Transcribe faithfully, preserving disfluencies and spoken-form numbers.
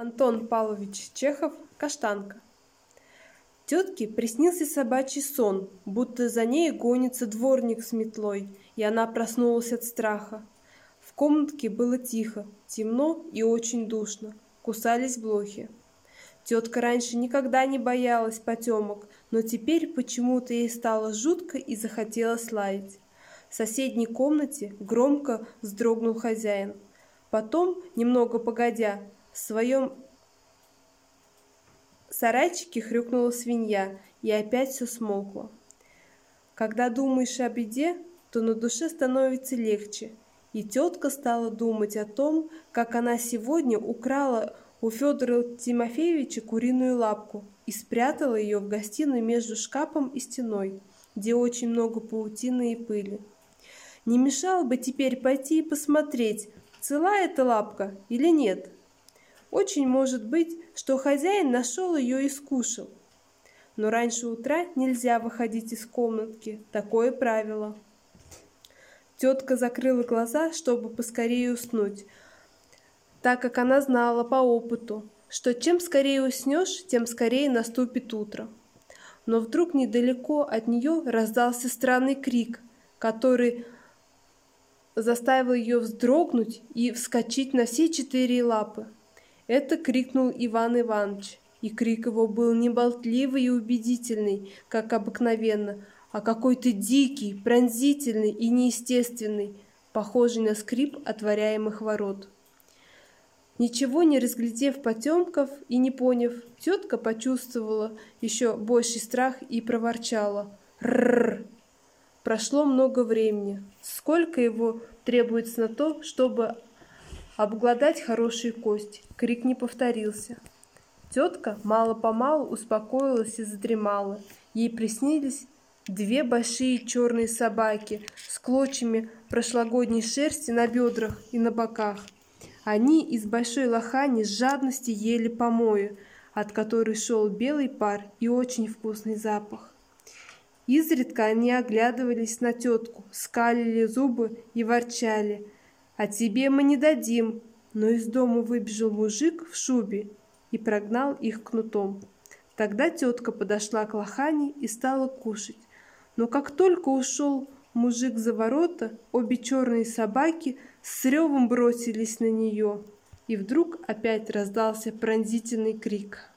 Антон Павлович Чехов «Каштанка». Тетке приснился собачий сон, будто за ней гонится дворник с метлой, и она проснулась от страха. В комнатке было тихо, темно и очень душно, кусались блохи. Тетка раньше никогда не боялась потемок, но теперь почему-то ей стало жутко и захотелось лаять. В соседней комнате громко вздрогнул хозяин. Потом, немного погодя, в своем сарайчике хрюкнула свинья, и опять все смолкло. Когда думаешь о беде, то на душе становится легче, и тетка стала думать о том, как она сегодня украла у Федора Тимофеевича куриную лапку и спрятала ее в гостиной между шкафом и стеной, где очень много паутины и пыли. Не мешало бы теперь пойти и посмотреть, цела эта лапка или нет. Очень может быть, что хозяин нашел ее и скушал. Но раньше утра нельзя выходить из комнатки, такое правило. Тетка закрыла глаза, чтобы поскорее уснуть, так как она знала по опыту, что чем скорее уснешь, тем скорее наступит утро. Но вдруг недалеко от нее раздался странный крик, который заставил ее вздрогнуть и вскочить на все четыре лапы. Это крикнул Иван Иванович, и крик его был не болтливый и убедительный, как обыкновенно, а какой-то дикий, пронзительный и неестественный, похожий на скрип отворяемых ворот. Ничего не разглядев потемков и не поняв, тетка почувствовала еще больший страх и проворчала: «Рррр!». Прошло много времени, сколько его требуется на то, чтобы обглодать хорошие кости. Крик не повторился. Тетка мало-помалу успокоилась и задремала. Ей приснились две большие черные собаки с клочьями прошлогодней шерсти на бедрах и на боках. Они из большой лохани с жадностью ели помои, от которой шел белый пар и очень вкусный запах. Изредка они оглядывались на тетку, скалили зубы и ворчали: «А тебе мы не дадим!» Но из дома выбежал мужик в шубе и прогнал их кнутом. Тогда тетка подошла к лохани и стала кушать. Но как только ушел мужик за ворота, обе черные собаки с ревом бросились на нее, и вдруг опять раздался пронзительный крик.